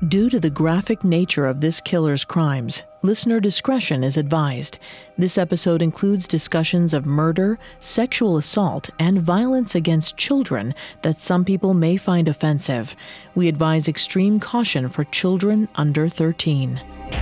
Due to the graphic nature of this killer's crimes, listener discretion is advised. This episode includes discussions of murder, sexual assault, and violence against children that some people may find offensive. We advise extreme caution for children under 13.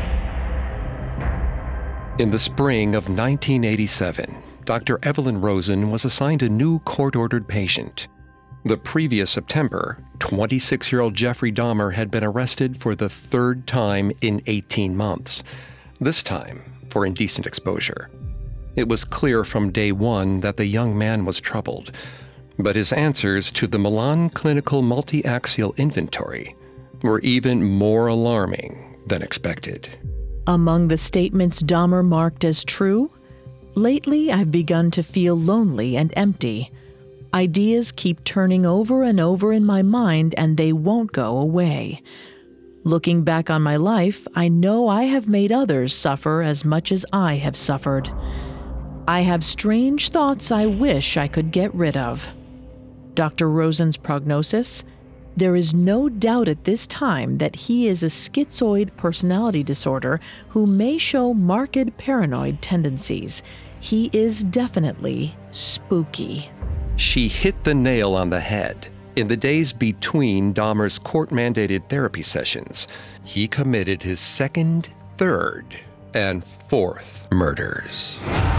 In the spring of 1987, Dr. Evelyn Rosen was assigned a new court-ordered patient. The previous September, 26-year-old Jeffrey Dahmer had been arrested for the third time in 18 months, this time for indecent exposure. It was clear from day one that the young man was troubled, but his answers to the Milan Clinical Multi-Axial Inventory were even more alarming than expected. Among the statements Dahmer marked as true, "Lately, I've begun to feel lonely and empty. Ideas keep turning over and over in my mind, and they won't go away. Looking back on my life, I know I have made others suffer as much as I have suffered. I have strange thoughts I wish I could get rid of." Dr. Rosen's prognosis? There is no doubt at this time that he is a schizoid personality disorder who may show marked paranoid tendencies. He is definitely spooky. She hit the nail on the head. In the days between Dahmer's court-mandated therapy sessions, he committed his second, third, and fourth murders.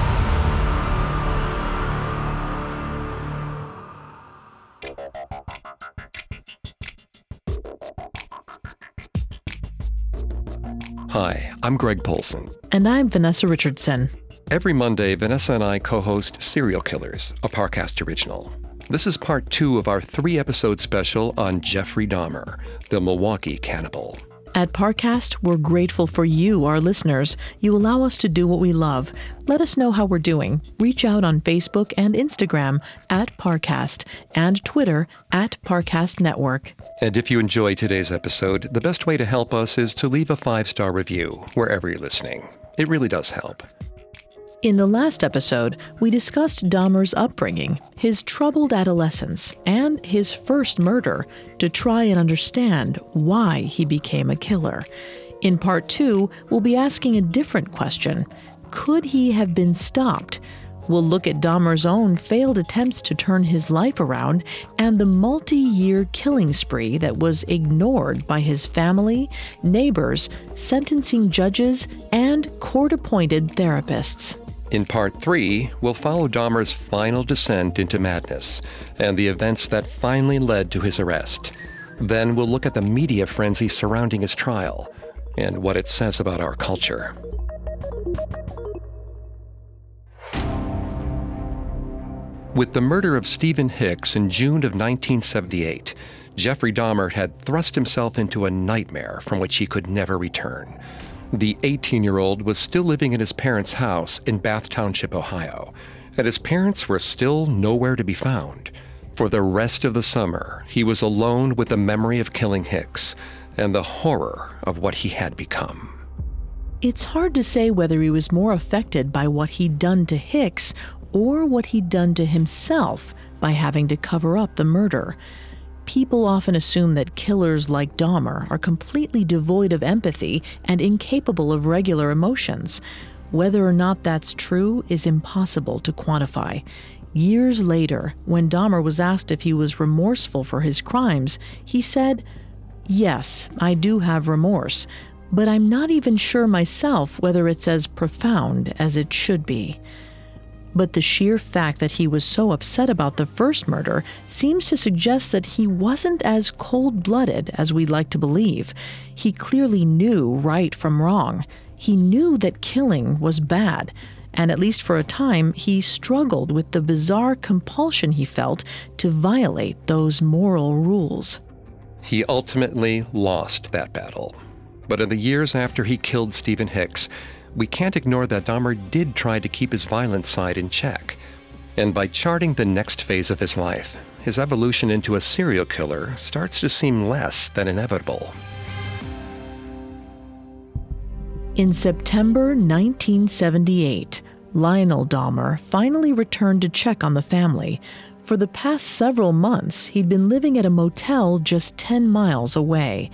Hi, I'm Greg Polson. And I'm Vanessa Richardson. Every Monday, Vanessa and I co-host Serial Killers, a Parcast original. This is part 2 of our 3-episode special on Jeffrey Dahmer, the Milwaukee cannibal. At Parcast, we're grateful for you, our listeners. You allow us to do what we love. Let us know how we're doing. Reach out on Facebook and Instagram at Parcast and Twitter at Parcast Network. And if you enjoy today's episode, the best way to help us is to leave a 5-star review wherever you're listening. It really does help. In the last episode, we discussed Dahmer's upbringing, his troubled adolescence, and his first murder to try and understand why he became a killer. In part 2, we'll be asking a different question. Could he have been stopped? We'll look at Dahmer's own failed attempts to turn his life around and the multi-year killing spree that was ignored by his family, neighbors, sentencing judges, and court-appointed therapists. In part 3, we'll follow Dahmer's final descent into madness and the events that finally led to his arrest. Then we'll look at the media frenzy surrounding his trial and what it says about our culture. With the murder of Stephen Hicks in June of 1978, Jeffrey Dahmer had thrust himself into a nightmare from which he could never return. The 18-year-old was still living in his parents' house in Bath Township, Ohio, and his parents were still nowhere to be found. For the rest of the summer, he was alone with the memory of killing Hicks and the horror of what he had become. It's hard to say whether he was more affected by what he'd done to Hicks or what he'd done to himself by having to cover up the murder. People often assume that killers like Dahmer are completely devoid of empathy and incapable of regular emotions. Whether or not that's true is impossible to quantify. Years later, when Dahmer was asked if he was remorseful for his crimes, he said, "Yes, I do have remorse, but I'm not even sure myself whether it's as profound as it should be." But the sheer fact that he was so upset about the first murder seems to suggest that he wasn't as cold-blooded as we'd like to believe. He clearly knew right from wrong. He knew that killing was bad, and at least for a time, he struggled with the bizarre compulsion he felt to violate those moral rules. He ultimately lost that battle. But in the years after he killed Stephen Hicks, we can't ignore that Dahmer did try to keep his violent side in check. And by charting the next phase of his life, his evolution into a serial killer starts to seem less than inevitable. In September 1978, Lionel Dahmer finally returned to check on the family. For the past several months, he'd been living at a motel just 10 miles away.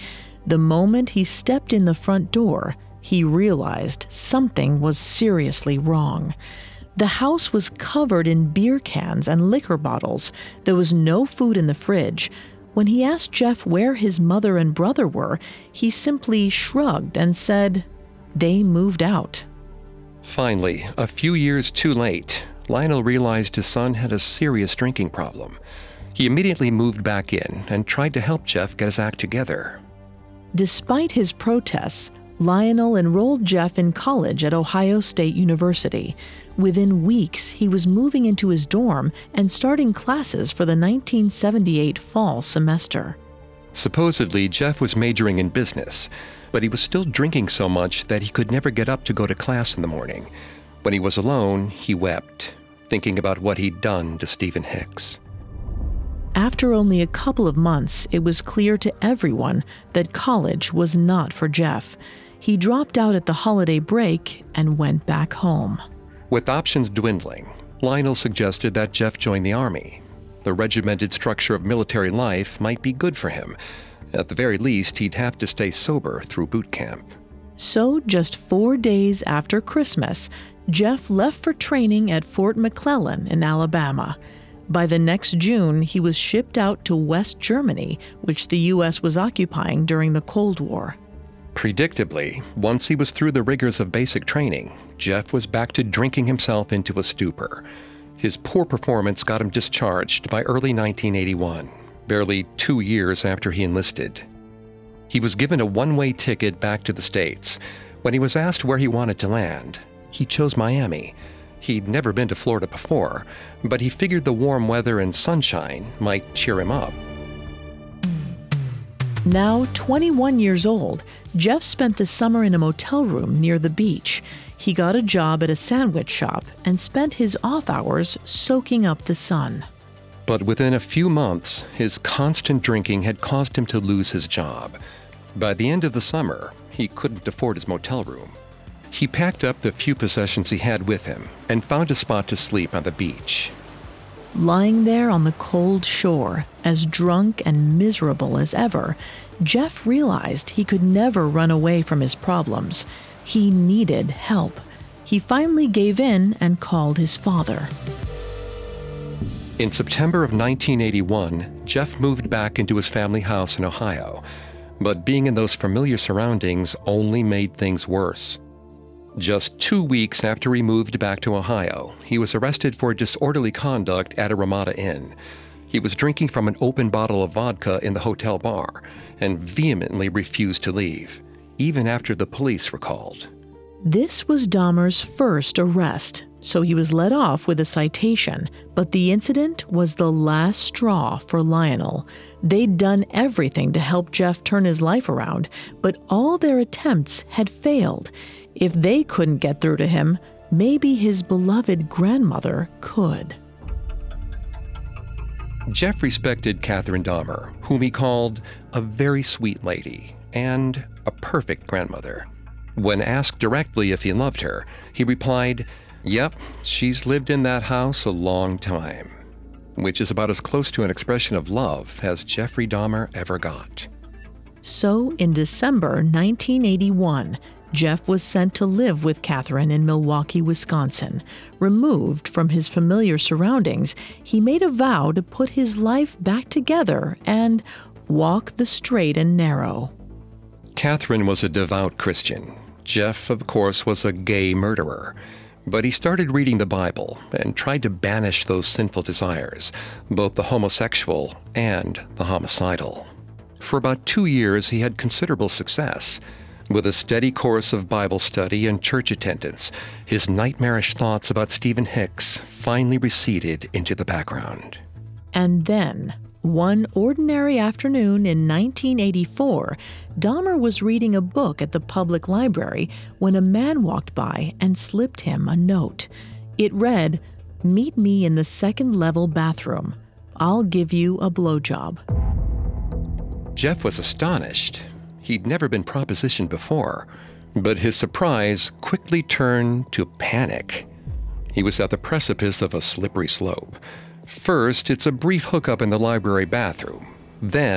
The moment he stepped in the front door, he realized something was seriously wrong. The house was covered in beer cans and liquor bottles. There was no food in the fridge. When he asked Jeff where his mother and brother were, he simply shrugged and said, "They moved out." Finally, a few years too late, Lionel realized his son had a serious drinking problem. He immediately moved back in and tried to help Jeff get his act together. Despite his protests, Lionel enrolled Jeff in college at Ohio State University. Within weeks, he was moving into his dorm and starting classes for the 1978 fall semester. Supposedly, Jeff was majoring in business, but he was still drinking so much that he could never get up to go to class in the morning. When he was alone, he wept, thinking about what he'd done to Stephen Hicks. After only a couple of months, it was clear to everyone that college was not for Jeff. He dropped out at the holiday break and went back home. With options dwindling, Lionel suggested that Jeff join the Army. The regimented structure of military life might be good for him. At the very least, he'd have to stay sober through boot camp. So, just 4 days after Christmas, Jeff left for training at Fort McClellan in Alabama. By the next June, he was shipped out to West Germany, which the U.S. was occupying during the Cold War. Predictably, once he was through the rigors of basic training, Jeff was back to drinking himself into a stupor. His poor performance got him discharged by early 1981, barely 2 years after he enlisted. He was given a one-way ticket back to the States. When he was asked where he wanted to land, he chose Miami. He'd never been to Florida before, but he figured the warm weather and sunshine might cheer him up. Now 21 years old, Jeff spent the summer in a motel room near the beach. He got a job at a sandwich shop and spent his off hours soaking up the sun. But within a few months, his constant drinking had caused him to lose his job. By the end of the summer, he couldn't afford his motel room. He packed up the few possessions he had with him and found a spot to sleep on the beach. Lying there on the cold shore, as drunk and miserable as ever, Jeff realized he could never run away from his problems. He needed help. He finally gave in and called his father. In September of 1981, Jeff moved back into his family house in Ohio, but being in those familiar surroundings only made things worse. Just 2 weeks after he moved back to Ohio, he was arrested for disorderly conduct at a Ramada Inn. He was drinking from an open bottle of vodka in the hotel bar and vehemently refused to leave, even after the police were called. This was Dahmer's first arrest, so he was let off with a citation, but the incident was the last straw for Lionel. They'd done everything to help Jeff turn his life around, but all their attempts had failed. If they couldn't get through to him, maybe his beloved grandmother could. Jeff respected Catherine Dahmer, whom he called a very sweet lady and a perfect grandmother. When asked directly if he loved her, he replied, "Yep, she's lived in that house a long time," which is about as close to an expression of love as Jeffrey Dahmer ever got. So in December 1981, Jeff was sent to live with Catherine in Milwaukee, Wisconsin. Removed from his familiar surroundings, he made a vow to put his life back together and walk the straight and narrow. Catherine was a devout Christian. Jeff, of course, was a gay murderer. But he started reading the Bible and tried to banish those sinful desires, both the homosexual and the homicidal. For about 2 years, he had considerable success. With a steady course of Bible study and church attendance, his nightmarish thoughts about Stephen Hicks finally receded into the background. And then, one ordinary afternoon in 1984, Dahmer was reading a book at the public library when a man walked by and slipped him a note. It read, "Meet me in the second-level bathroom. I'll give you a blowjob." Jeff was astonished. He'd never been propositioned before, but his surprise quickly turned to panic. He was at the precipice of a slippery slope. First, it's a brief hookup in the library bathroom. Then,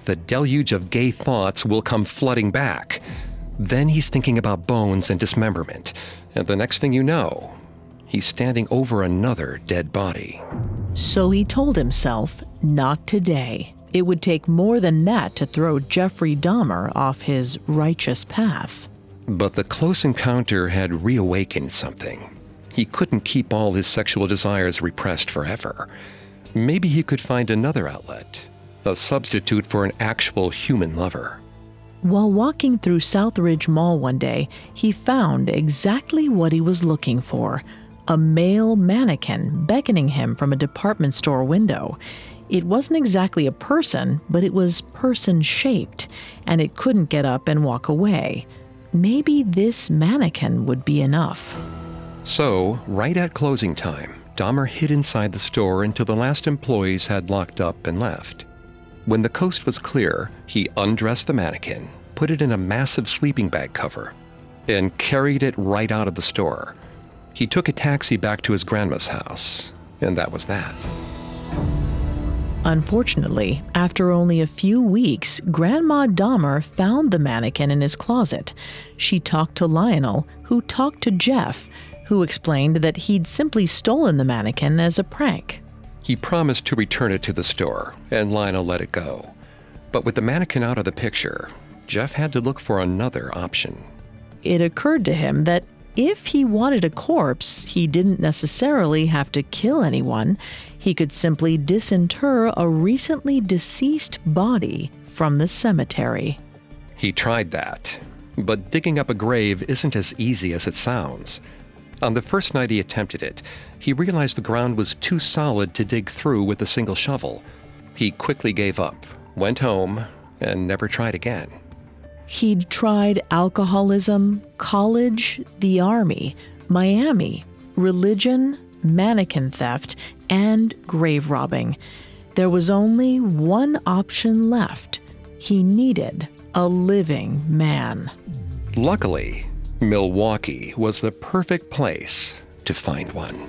the deluge of gay thoughts will come flooding back. Then he's thinking about bones and dismemberment, and the next thing you know, he's standing over another dead body. So he told himself, not today. It would take more than that to throw Jeffrey Dahmer off his righteous path. But the close encounter had reawakened something. He couldn't keep all his sexual desires repressed forever. Maybe he could find another outlet, a substitute for an actual human lover. While walking through Southridge Mall one day, he found exactly what he was looking for: a male mannequin beckoning him from a department store window. It wasn't exactly a person, but it was person-shaped, and it couldn't get up and walk away. Maybe this mannequin would be enough. So, right at closing time, Dahmer hid inside the store until the last employees had locked up and left. When the coast was clear, he undressed the mannequin, put it in a massive sleeping bag cover, and carried it right out of the store. He took a taxi back to his grandma's house, and that was that. Unfortunately, after only a few weeks, Grandma Dahmer found the mannequin in his closet. She talked to Lionel, who talked to Jeff, who explained that he'd simply stolen the mannequin as a prank. He promised to return it to the store, and Lionel let it go. But with the mannequin out of the picture, Jeff had to look for another option. It occurred to him that if he wanted a corpse, he didn't necessarily have to kill anyone. He could simply disinter a recently deceased body from the cemetery. He tried that, but digging up a grave isn't as easy as it sounds. On the first night he attempted it, he realized the ground was too solid to dig through with a single shovel. He quickly gave up, went home, and never tried again. He'd tried alcoholism, college, the army, Miami, religion, mannequin theft, and grave robbing. There was only one option left. He needed a living man. Luckily, Milwaukee was the perfect place to find one.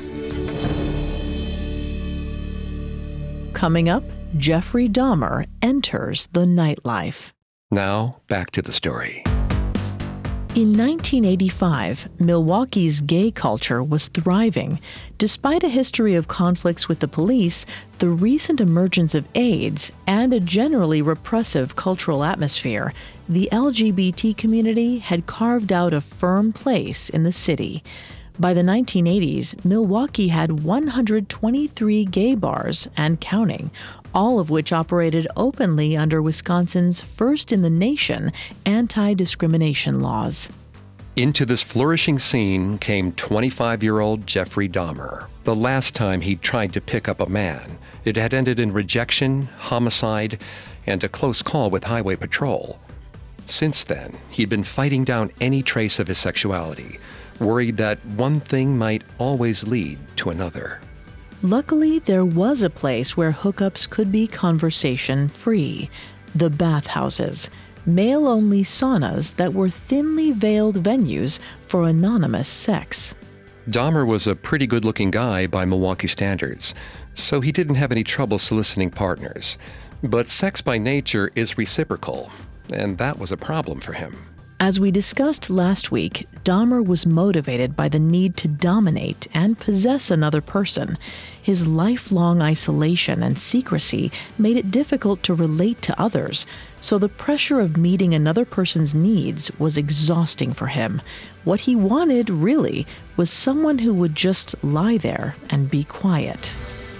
Coming up, Jeffrey Dahmer enters the nightlife. Now, back to the story. In 1985, Milwaukee's gay culture was thriving. Despite a history of conflicts with the police, the recent emergence of AIDS, and a generally repressive cultural atmosphere, the LGBT community had carved out a firm place in the city. By the 1980s, Milwaukee had 123 gay bars and counting, all of which operated openly under Wisconsin's first-in-the-nation anti-discrimination laws. Into this flourishing scene came 25-year-old Jeffrey Dahmer. The last time he'd tried to pick up a man, it had ended in rejection, homicide, and a close call with Highway Patrol. Since then, he'd been fighting down any trace of his sexuality, worried that one thing might always lead to another. Luckily, there was a place where hookups could be conversation-free: the bathhouses, male-only saunas that were thinly veiled venues for anonymous sex. Dahmer was a pretty good-looking guy by Milwaukee standards, so he didn't have any trouble soliciting partners. But sex by nature is reciprocal, and that was a problem for him. As we discussed last week, Dahmer was motivated by the need to dominate and possess another person. His lifelong isolation and secrecy made it difficult to relate to others, so the pressure of meeting another person's needs was exhausting for him. What he wanted, really, was someone who would just lie there and be quiet.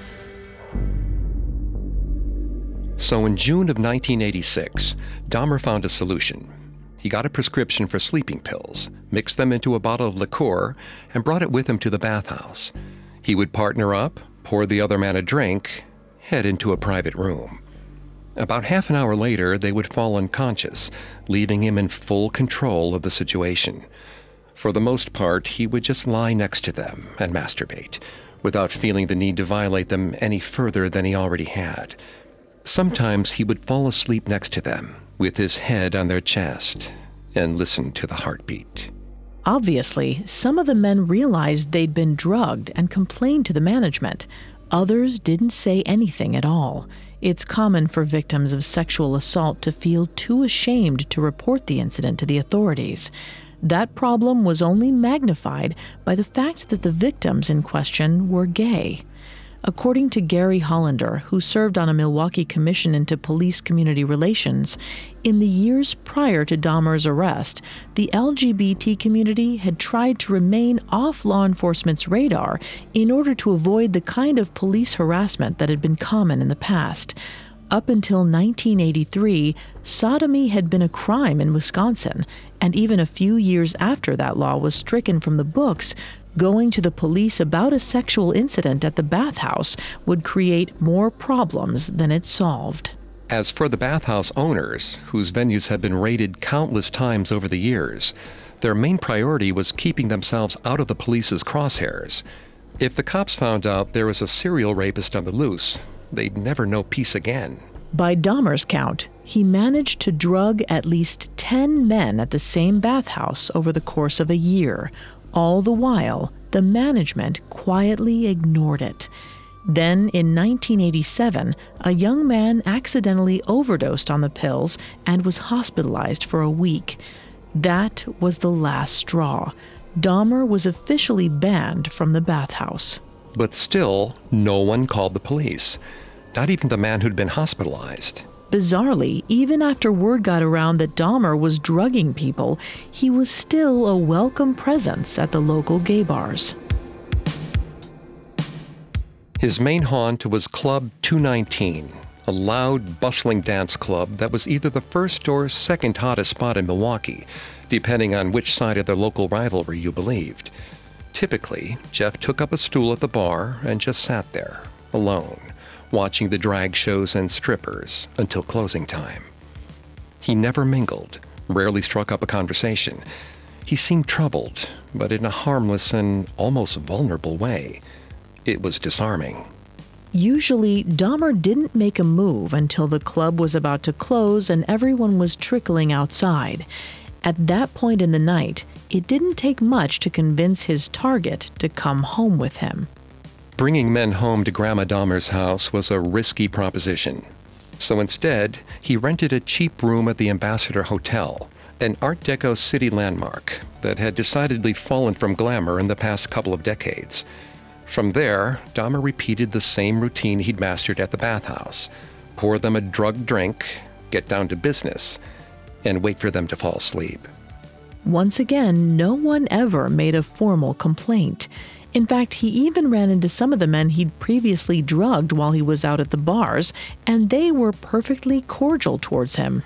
So in June of 1986, Dahmer found a solution. He got a prescription for sleeping pills, mixed them into a bottle of liqueur, and brought it with him to the bathhouse. He would partner up, pour the other man a drink, head into a private room. About half an hour later, they would fall unconscious, leaving him in full control of the situation. For the most part, he would just lie next to them and masturbate, without feeling the need to violate them any further than he already had. Sometimes he would fall asleep next to them, with his head on their chest, and listen to the heartbeat. Obviously, some of the men realized they'd been drugged and complained to the management. Others didn't say anything at all. It's common for victims of sexual assault to feel too ashamed to report the incident to the authorities. That problem was only magnified by the fact that the victims in question were gay. According to Gary Hollander, who served on a Milwaukee commission into police community relations, in the years prior to Dahmer's arrest, the LGBT community had tried to remain off law enforcement's radar in order to avoid the kind of police harassment that had been common in the past. Up until 1983, sodomy had been a crime in Wisconsin, and even a few years after that law was stricken from the books, going to the police about a sexual incident at the bathhouse would create more problems than it solved. As for the bathhouse owners, whose venues had been raided countless times over the years, their main priority was keeping themselves out of the police's crosshairs. If the cops found out there was a serial rapist on the loose, they'd never know peace again. By Dahmer's count, he managed to drug at least 10 men at the same bathhouse over the course of a year. All the while, the management quietly ignored it. Then, in 1987, a young man accidentally overdosed on the pills and was hospitalized for a week. That was the last straw. Dahmer was officially banned from the bathhouse. But still, no one called the police. Not even the man who'd been hospitalized. Bizarrely, even after word got around that Dahmer was drugging people, he was still a welcome presence at the local gay bars. His main haunt was Club 219, a loud, bustling dance club that was either the first or second hottest spot in Milwaukee, depending on which side of the local rivalry you believed. Typically, Jeff took up a stool at the bar and just sat there, alone, watching the drag shows and strippers until closing time. He never mingled, rarely struck up a conversation. He seemed troubled, but in a harmless and almost vulnerable way. It was disarming. Usually, Dahmer didn't make a move until the club was about to close and everyone was trickling outside. At that point in the night, it didn't take much to convince his target to come home with him. Bringing men home to Grandma Dahmer's house was a risky proposition. So instead, he rented a cheap room at the Ambassador Hotel, an Art Deco city landmark that had decidedly fallen from glamour in the past couple of decades. From there, Dahmer repeated the same routine he'd mastered at the bathhouse: pour them a drugged drink, get down to business, and wait for them to fall asleep. Once again, no one ever made a formal complaint. In fact, he even ran into some of the men he'd previously drugged while he was out at the bars, and they were perfectly cordial towards him.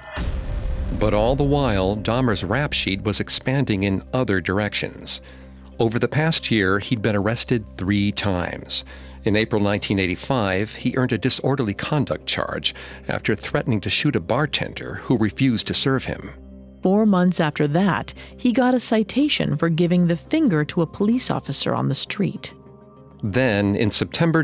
But all the while, Dahmer's rap sheet was expanding in other directions. Over the past year, he'd been arrested 3 times. In April 1985, he earned a disorderly conduct charge after threatening to shoot a bartender who refused to serve him. 4 months after that, he got a citation for giving the finger to a police officer on the street. Then, in September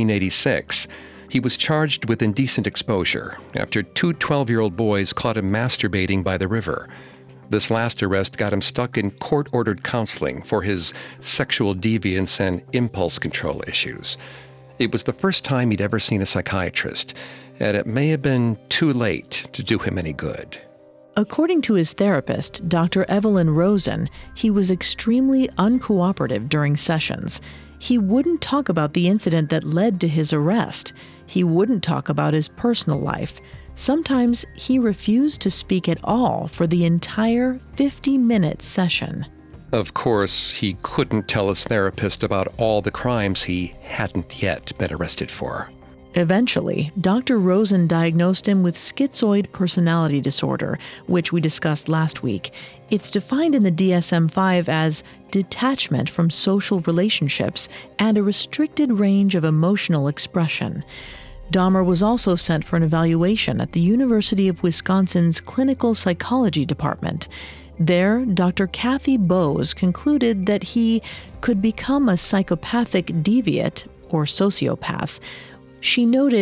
1986, he was charged with indecent exposure after 2 12-year-old boys caught him masturbating by the river. This last arrest got him stuck in court-ordered counseling for his sexual deviance and impulse control issues. It was the first time he'd ever seen a psychiatrist, and it may have been too late to do him any good. According to his therapist, Dr. Evelyn Rosen, he was extremely uncooperative during sessions. He wouldn't talk about the incident that led to his arrest. He wouldn't talk about his personal life. Sometimes he refused to speak at all for the entire 50-minute session. Of course, he couldn't tell his therapist about all the crimes he hadn't yet been arrested for. Eventually, Dr. Rosen diagnosed him with schizoid personality disorder, which we discussed last week. It's defined in the DSM-5 as detachment from social relationships and a restricted range of emotional expression. Dahmer was also sent for an evaluation at the University of Wisconsin's Clinical Psychology Department. There, Dr. Kathy Bowes concluded that he could become a psychopathic deviant or sociopath. She noted,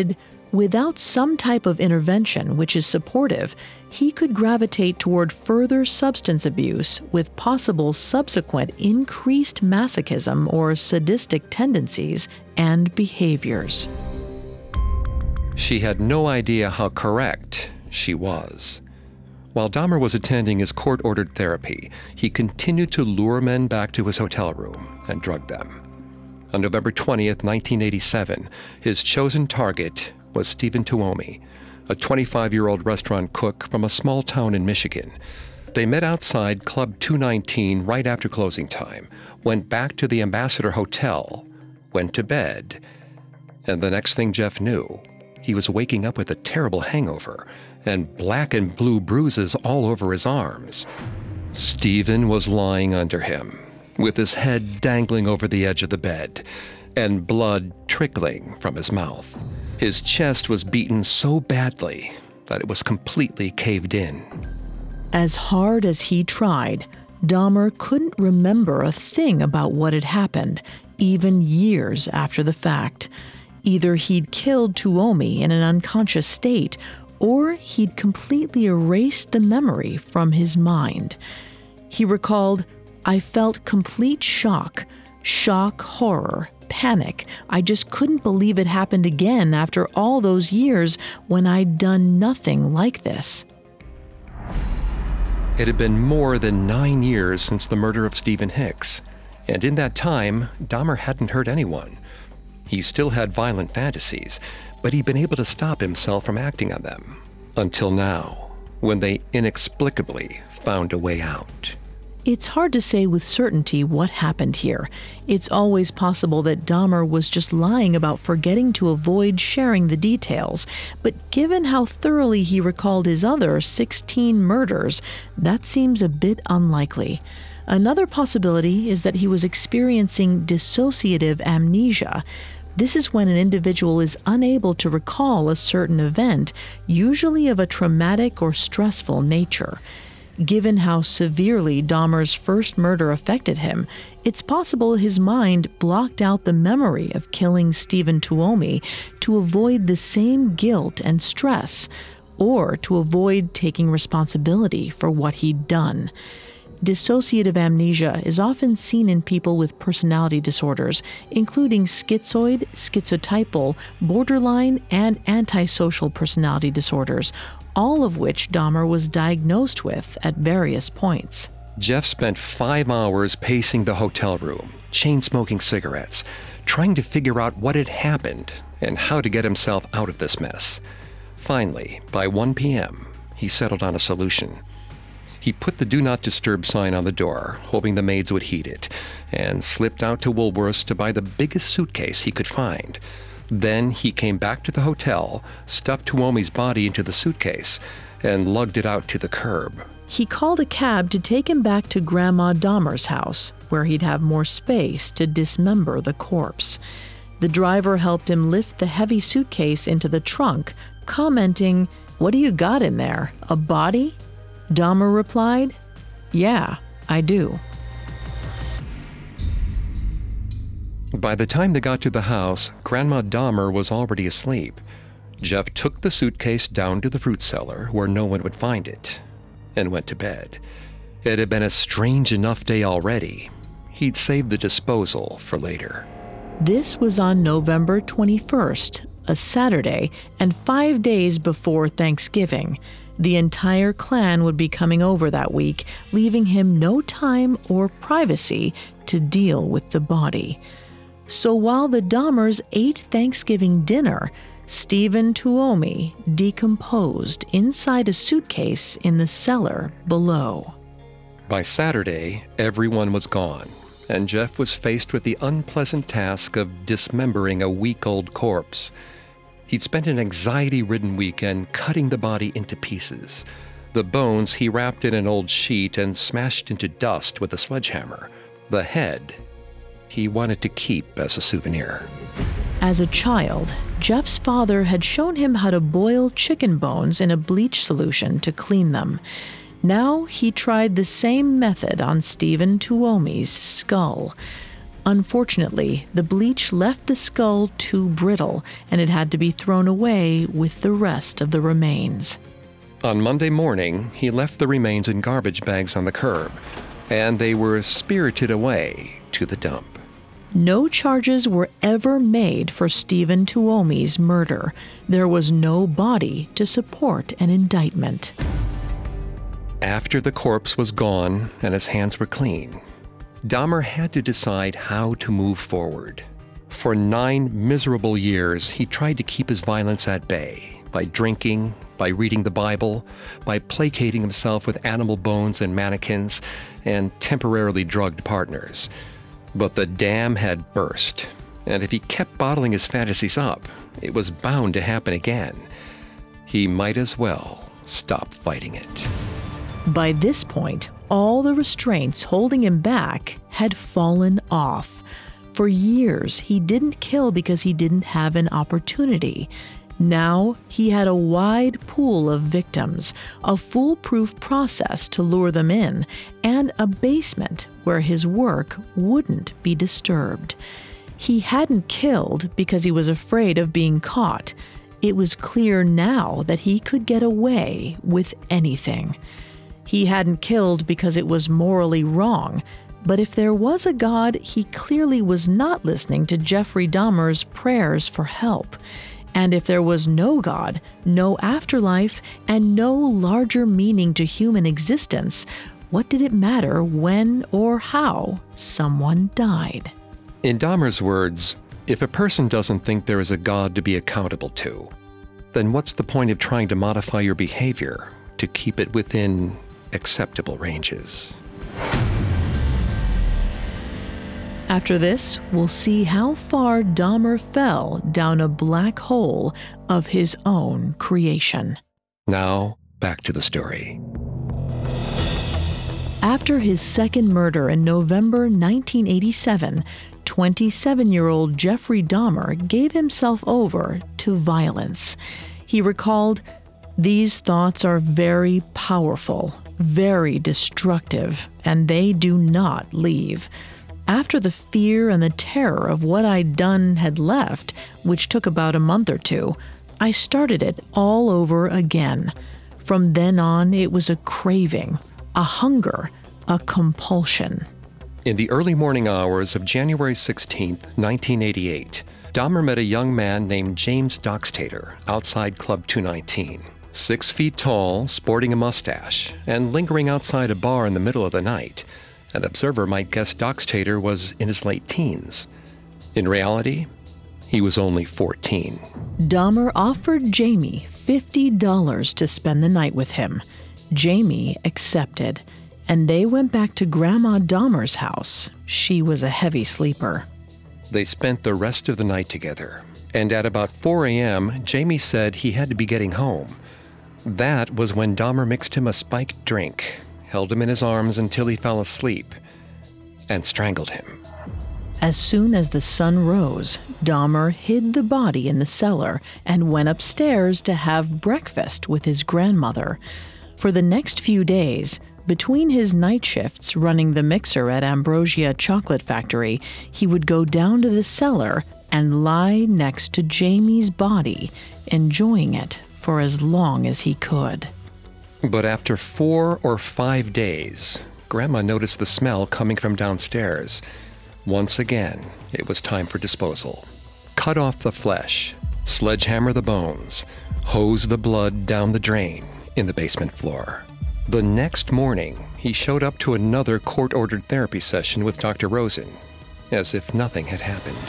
Without some type of intervention which is supportive, he could gravitate toward further substance abuse with possible subsequent increased masochism or sadistic tendencies and behaviors. She had no idea how correct she was. While Dahmer was attending his court-ordered therapy, he continued to lure men back to his hotel room and drug them. On November 20th, 1987, his chosen target was Stephen Tuomi, a 25-year-old restaurant cook from a small town in Michigan. They met outside Club 219 right after closing time, went back to the Ambassador Hotel, went to bed, and the next thing Jeff knew, he was waking up with a terrible hangover and black and blue bruises all over his arms. Stephen was lying under him, with his head dangling over the edge of the bed and blood trickling from his mouth. His chest was beaten so badly that it was completely caved in. As hard as he tried, Dahmer couldn't remember a thing about what had happened, even years after the fact. Either he'd killed Tuomi in an unconscious state, or he'd completely erased the memory from his mind. He recalled, "I felt complete shock, horror, panic. I just couldn't believe it happened again after all those years when I'd done nothing like this." It had been more than 9 years since the murder of Stephen Hicks, and in that time, Dahmer hadn't hurt anyone. He still had violent fantasies, but he'd been able to stop himself from acting on them. Until now, when they inexplicably found a way out. It's hard to say with certainty what happened here. It's always possible that Dahmer was just lying about forgetting to avoid sharing the details, but given how thoroughly he recalled his other 16 murders, that seems a bit unlikely. Another possibility is that he was experiencing dissociative amnesia. This is when an individual is unable to recall a certain event, usually of a traumatic or stressful nature. Given how severely Dahmer's first murder affected him, it's possible his mind blocked out the memory of killing Stephen Tuomi to avoid the same guilt and stress, or to avoid taking responsibility for what he'd done. Dissociative amnesia is often seen in people with personality disorders, including schizoid, schizotypal, borderline, and antisocial personality disorders, all of which Dahmer was diagnosed with at various points. Jeff spent 5 hours pacing the hotel room, chain-smoking cigarettes, trying to figure out what had happened and how to get himself out of this mess. Finally, by 1 p.m., he settled on a solution. He put the Do Not Disturb sign on the door, hoping the maids would heed it, and slipped out to Woolworth's to buy the biggest suitcase he could find. Then he came back to the hotel, stuffed Tuomi's body into the suitcase, and lugged it out to the curb. He called a cab to take him back to Grandma Dahmer's house, where he'd have more space to dismember the corpse. The driver helped him lift the heavy suitcase into the trunk, commenting, "What do you got in there, a body?" Dahmer replied, "Yeah, I do." By the time they got to the house, Grandma Dahmer was already asleep. Jeff took the suitcase down to the fruit cellar where no one would find it, and went to bed. It had been a strange enough day already. He'd saved the disposal for later. This was on November 21st, a Saturday, and 5 days before Thanksgiving. The entire clan would be coming over that week, leaving him no time or privacy to deal with the body. So while the Dahmers ate Thanksgiving dinner, Stephen Tuomi decomposed inside a suitcase in the cellar below. By Saturday, everyone was gone, and Jeff was faced with the unpleasant task of dismembering a week-old corpse. He'd spent an anxiety-ridden weekend cutting the body into pieces. The bones he wrapped in an old sheet and smashed into dust with a sledgehammer. The head he wanted to keep as a souvenir. As a child, Jeff's father had shown him how to boil chicken bones in a bleach solution to clean them. Now he tried the same method on Stephen Tuomi's skull. Unfortunately, the bleach left the skull too brittle, and it had to be thrown away with the rest of the remains. On Monday morning, he left the remains in garbage bags on the curb, and they were spirited away to the dump. No charges were ever made for Stephen Tuomi's murder. There was no body to support an indictment. After the corpse was gone and his hands were clean, Dahmer had to decide how to move forward. For 9 miserable years, he tried to keep his violence at bay by drinking, by reading the Bible, by placating himself with animal bones and mannequins, and temporarily drugged partners. But the dam had burst, and if he kept bottling his fantasies up, it was bound to happen again. He might as well stop fighting it. By this point, all the restraints holding him back had fallen off. For years, he didn't kill because he didn't have an opportunity. Now, he had a wide pool of victims, a foolproof process to lure them in, and a basement where his work wouldn't be disturbed. He hadn't killed because he was afraid of being caught. It was clear now that he could get away with anything. He hadn't killed because it was morally wrong, but if there was a God, he clearly was not listening to Jeffrey Dahmer's prayers for help. And if there was no God, no afterlife, and no larger meaning to human existence, what did it matter when or how someone died? In Dahmer's words, if a person doesn't think there is a God to be accountable to, then what's the point of trying to modify your behavior to keep it within acceptable ranges? After this, we'll see how far Dahmer fell down a black hole of his own creation. Now, back to the story. After his second murder in November 1987, 27-year-old Jeffrey Dahmer gave himself over to violence. He recalled, "These thoughts are very powerful, very destructive, and they do not leave. After the fear and the terror of what I'd done had left, which took about a month or two, I started it all over again. From then on, it was a craving, a hunger, a compulsion." In the early morning hours of January 16, 1988, Dahmer met a young man named James Doxtator outside Club 219. 6 feet tall, sporting a mustache, and lingering outside a bar in the middle of the night. An observer might guess Doxtator was in his late teens. In reality, he was only 14. Dahmer offered Jamie $50 to spend the night with him. Jamie accepted, and they went back to Grandma Dahmer's house. She was a heavy sleeper. They spent the rest of the night together, and at about 4 a.m., Jamie said he had to be getting home. That was when Dahmer mixed him a spiked drink, held him in his arms until he fell asleep, and strangled him. As soon as the sun rose, Dahmer hid the body in the cellar and went upstairs to have breakfast with his grandmother. For the next few days, between his night shifts running the mixer at Ambrosia Chocolate Factory, he would go down to the cellar and lie next to Jamie's body, enjoying it for as long as he could. But after 4 or 5 days, Grandma noticed the smell coming from downstairs. Once again, it was time for disposal. Cut off the flesh, sledgehammer the bones, hose the blood down the drain in the basement floor. The next morning, he showed up to another court-ordered therapy session with Dr. Rosen, as if nothing had happened.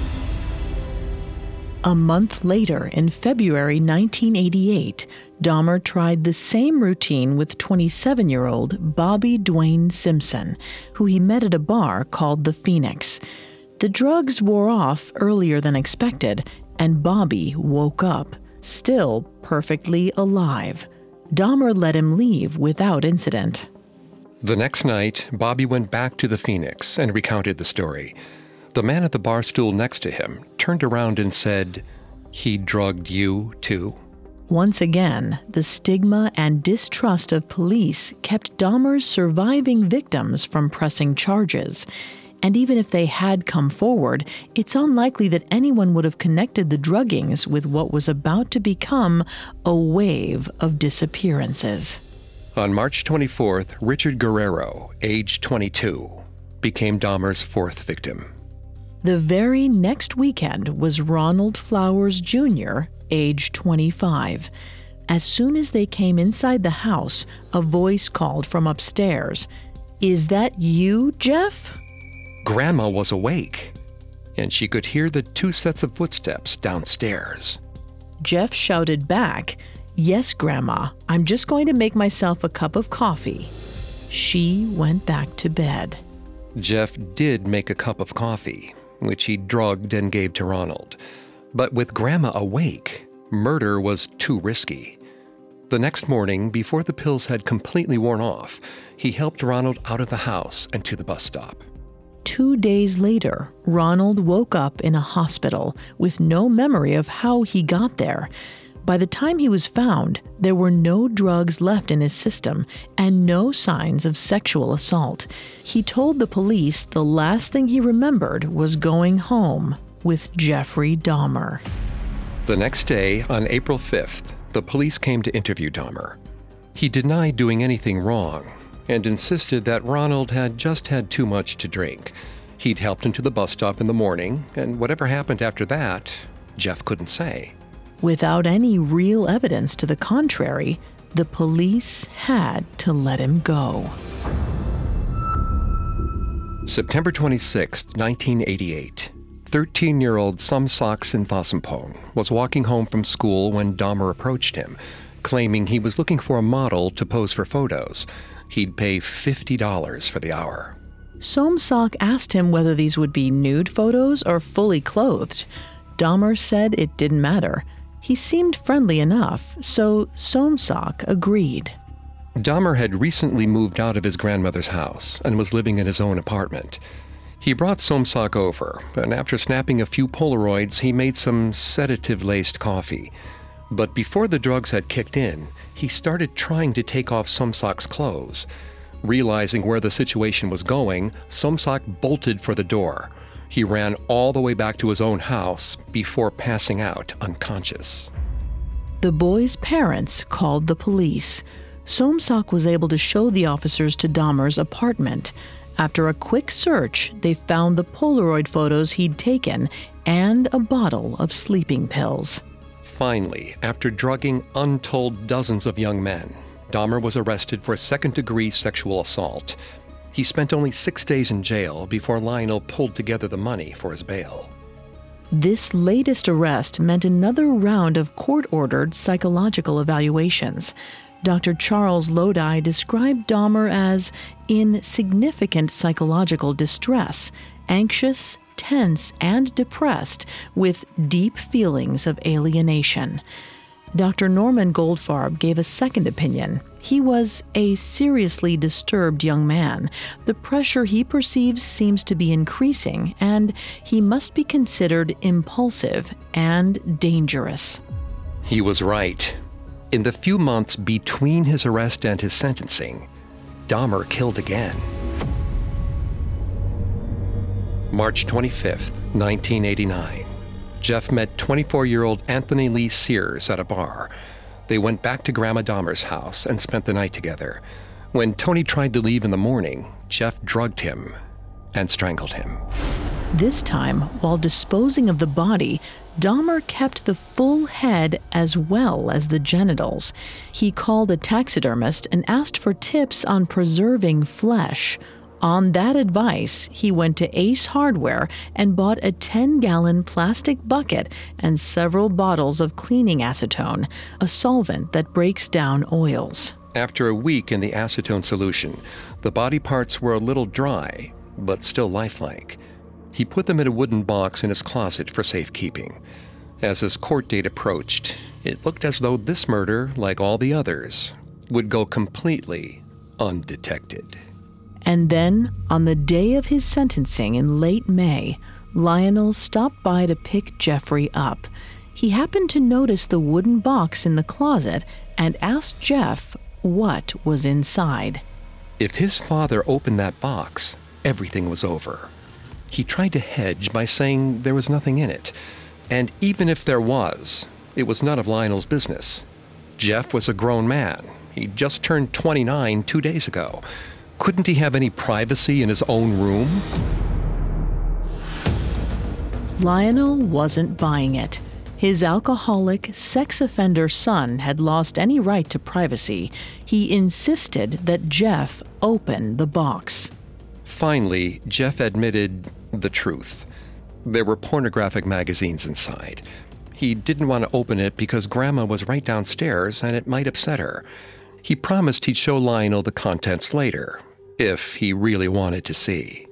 A month later, in February 1988, Dahmer tried the same routine with 27-year-old Bobby Dwayne Simpson, who he met at a bar called the Phoenix. The drugs wore off earlier than expected, and Bobby woke up, still perfectly alive. Dahmer let him leave without incident. The next night, Bobby went back to the Phoenix and recounted the story. The man at the bar stool next to him turned around and said, "He drugged you, too?" Once again, the stigma and distrust of police kept Dahmer's surviving victims from pressing charges. And even if they had come forward, it's unlikely that anyone would have connected the druggings with what was about to become a wave of disappearances. On March 24th, Richard Guerrero, age 22, became Dahmer's fourth victim. The very next weekend was Ronald Flowers Jr., age 25. As soon as they came inside the house, a voice called from upstairs, "Is that you, Jeff?" Grandma was awake, and she could hear the two sets of footsteps downstairs. Jeff shouted back, "Yes, Grandma, I'm just going to make myself a cup of coffee." She went back to bed. Jeff did make a cup of coffee, which he drugged and gave to Ronald. But with Grandma awake, murder was too risky. The next morning, before the pills had completely worn off, he helped Ronald out of the house and to the bus stop. 2 days later, Ronald woke up in a hospital with no memory of how he got there. By the time he was found, there were no drugs left in his system and no signs of sexual assault. He told the police the last thing he remembered was going home with Jeffrey Dahmer. The next day, on April 5th, the police came to interview Dahmer. He denied doing anything wrong and insisted that Ronald had just had too much to drink. He'd helped him to the bus stop in the morning, and whatever happened after that, Jeff couldn't say. Without any real evidence to the contrary, the police had to let him go. September 26, 1988. 13-year-old Somsak Sinthasampong was walking home from school when Dahmer approached him, claiming he was looking for a model to pose for photos. He'd pay $50 for the hour. Somsak asked him whether these would be nude photos or fully clothed. Dahmer said it didn't matter. He seemed friendly enough, so Somsak agreed. Dahmer had recently moved out of his grandmother's house and was living in his own apartment. He brought Somsak over, and after snapping a few Polaroids, he made some sedative-laced coffee. But before the drugs had kicked in, he started trying to take off Somsak's clothes. Realizing where the situation was going, Somsak bolted for the door. He ran all the way back to his own house before passing out unconscious. The boy's parents called the police. Somsak was able to show the officers to Dahmer's apartment. After a quick search, they found the Polaroid photos he'd taken and a bottle of sleeping pills. Finally, after drugging untold dozens of young men, Dahmer was arrested for second-degree sexual assault. He spent only 6 days in jail before Lionel pulled together the money for his bail. This latest arrest meant another round of court-ordered psychological evaluations. Dr. Charles Lodi described Dahmer as in significant psychological distress, anxious, tense, and depressed, with deep feelings of alienation. Dr. Norman Goldfarb gave a second opinion. He was a seriously disturbed young man. The pressure he perceives seems to be increasing, and he must be considered impulsive and dangerous. He was right. In the few months between his arrest and his sentencing, Dahmer killed again. March 25th, 1989. Jeff met 24-year-old Anthony Lee Sears at a bar. They went back to Grandma Dahmer's house and spent the night together. When Tony tried to leave in the morning, Jeff drugged him and strangled him. This time, while disposing of the body, Dahmer kept the full head as well as the genitals. He called a taxidermist and asked for tips on preserving flesh. On that advice, he went to Ace Hardware and bought a 10-gallon plastic bucket and several bottles of cleaning acetone, a solvent that breaks down oils. After a week in the acetone solution, the body parts were a little dry, but still lifelike. He put them in a wooden box in his closet for safekeeping. As his court date approached, it looked as though this murder, like all the others, would go completely undetected. And then, on the day of his sentencing in late May, Lionel stopped by to pick Jeffrey up. He happened to notice the wooden box in the closet and asked Jeff what was inside. If his father opened that box, everything was over. He tried to hedge by saying there was nothing in it. And even if there was, it was none of Lionel's business. Jeff was a grown man. He just turned 29 2 days ago. Couldn't he have any privacy in his own room? Lionel wasn't buying it. His alcoholic, sex offender son had lost any right to privacy. He insisted that Jeff open the box. Finally, Jeff admitted the truth. There were pornographic magazines inside. He didn't want to open it because Grandma was right downstairs and it might upset her. He promised he'd show Lionel the contents later, if he really wanted to see.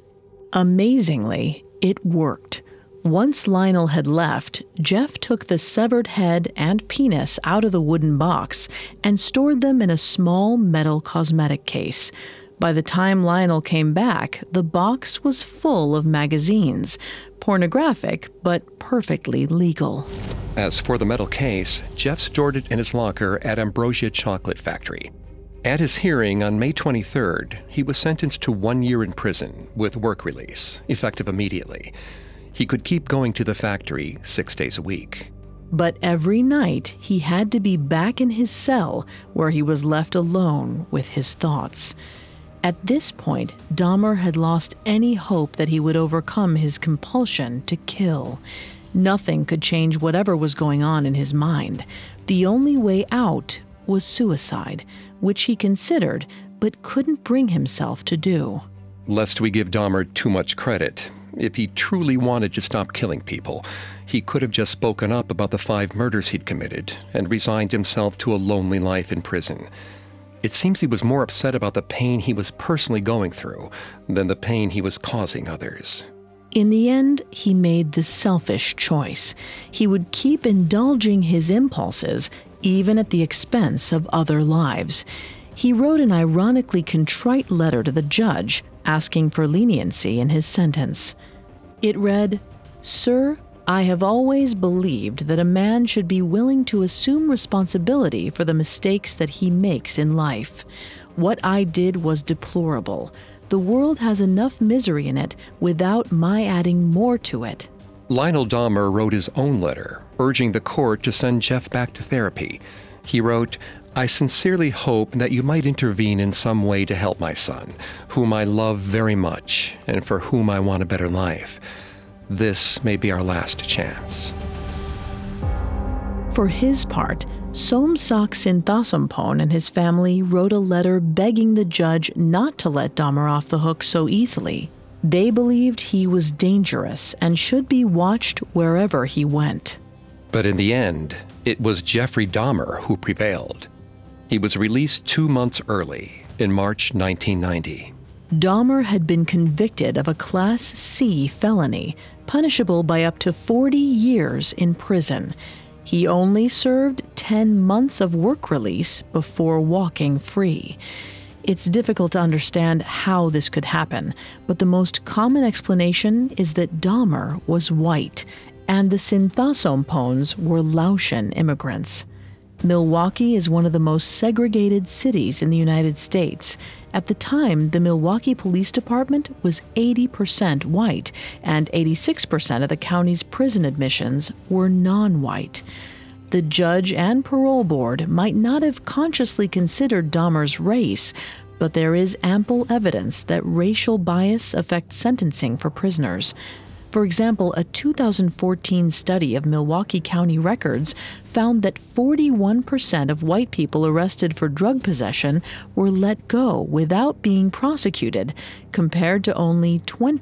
Amazingly, it worked. Once Lionel had left, Jeff took the severed head and penis out of the wooden box and stored them in a small metal cosmetic case. By the time Lionel came back, the box was full of magazines, pornographic but perfectly legal. As for the metal case, Jeff stored it in his locker at Ambrosia Chocolate Factory. At his hearing on May 23rd, he was sentenced to 1 year in prison with work release, effective immediately. He could keep going to the factory 6 days a week. But every night, he had to be back in his cell where he was left alone with his thoughts. At this point, Dahmer had lost any hope that he would overcome his compulsion to kill. Nothing could change whatever was going on in his mind. The only way out was suicide, which he considered but couldn't bring himself to do. Lest we give Dahmer too much credit, if he truly wanted to stop killing people, he could have just spoken up about the 5 murders he'd committed and resigned himself to a lonely life in prison. It seems he was more upset about the pain he was personally going through than the pain he was causing others. In the end, he made the selfish choice. He would keep indulging his impulses, even at the expense of other lives. He wrote an ironically contrite letter to the judge, asking for leniency in his sentence. It read, "Sir, I have always believed that a man should be willing to assume responsibility for the mistakes that he makes in life. What I did was deplorable. The world has enough misery in it without my adding more to it." Lionel Dahmer wrote his own letter, urging the court to send Jeff back to therapy. He wrote, "I sincerely hope that you might intervene in some way to help my son, whom I love very much and for whom I want a better life. This may be our last chance." For his part, Somsak Sinthasampon and his family wrote a letter begging the judge not to let Dahmer off the hook so easily. They believed he was dangerous and should be watched wherever he went. But in the end, it was Jeffrey Dahmer who prevailed. He was released 2 months early, in March 1990. Dahmer had been convicted of a Class C felony, punishable by up to 40 years in prison. He only served 10 months of work release before walking free. It's difficult to understand how this could happen, but the most common explanation is that Dahmer was white, and the Sinthasampons were Laotian immigrants. Milwaukee is one of the most segregated cities in the United States. At the time, the Milwaukee Police Department was 80% white, and 86% of the county's prison admissions were non-white. The judge and parole board might not have consciously considered Dahmer's race, but there is ample evidence that racial bias affects sentencing for prisoners. For example, a 2014 study of Milwaukee County records found that 41% of white people arrested for drug possession were let go without being prosecuted, compared to only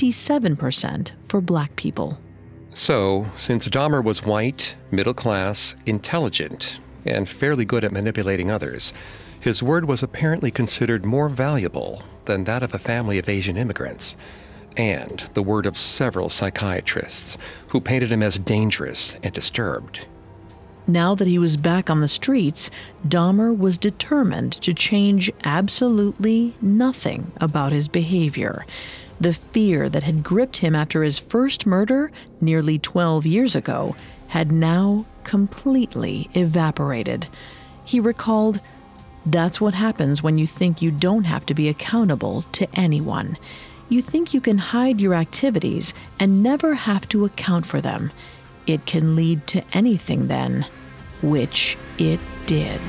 27% for black people. So, since Dahmer was white, middle class, intelligent, and fairly good at manipulating others, his word was apparently considered more valuable than that of a family of Asian immigrants, and the word of several psychiatrists who painted him as dangerous and disturbed. Now that he was back on the streets, Dahmer was determined to change absolutely nothing about his behavior. The fear that had gripped him after his first murder, nearly 12 years ago, had now completely evaporated. He recalled, "That's what happens when you think you don't have to be accountable to anyone." you think you can hide your activities and never have to account for them. It can lead to anything then, which it did.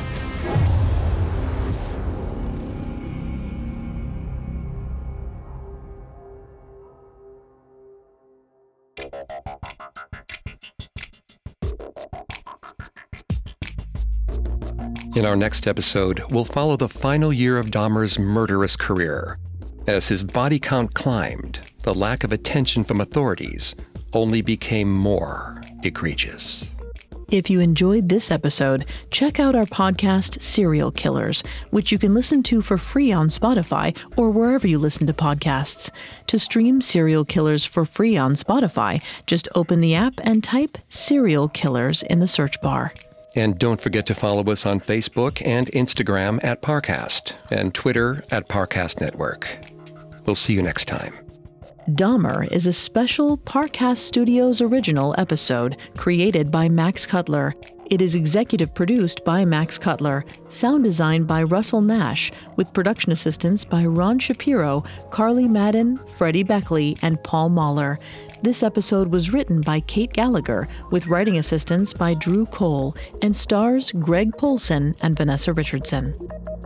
In our next episode, we'll follow the final year of Dahmer's murderous career. As his body count climbed, the lack of attention from authorities only became more egregious. If you enjoyed this episode, check out our podcast, Serial Killers, which you can listen to for free on Spotify or wherever you listen to podcasts. To stream Serial Killers for free on Spotify, just open the app and type Serial Killers in the search bar. And don't forget to follow us on Facebook and Instagram at Parcast and Twitter at Parcast Network. We'll see you next time. Dahmer is a special Parcast Studios original episode created by Max Cutler. It is executive produced by Max Cutler, sound designed by Russell Nash, with production assistance by Ron Shapiro, Carly Madden, Freddie Beckley, and Paul Mahler. This episode was written by Kate Gallagher, with writing assistance by Drew Cole, and stars Greg Polson and Vanessa Richardson.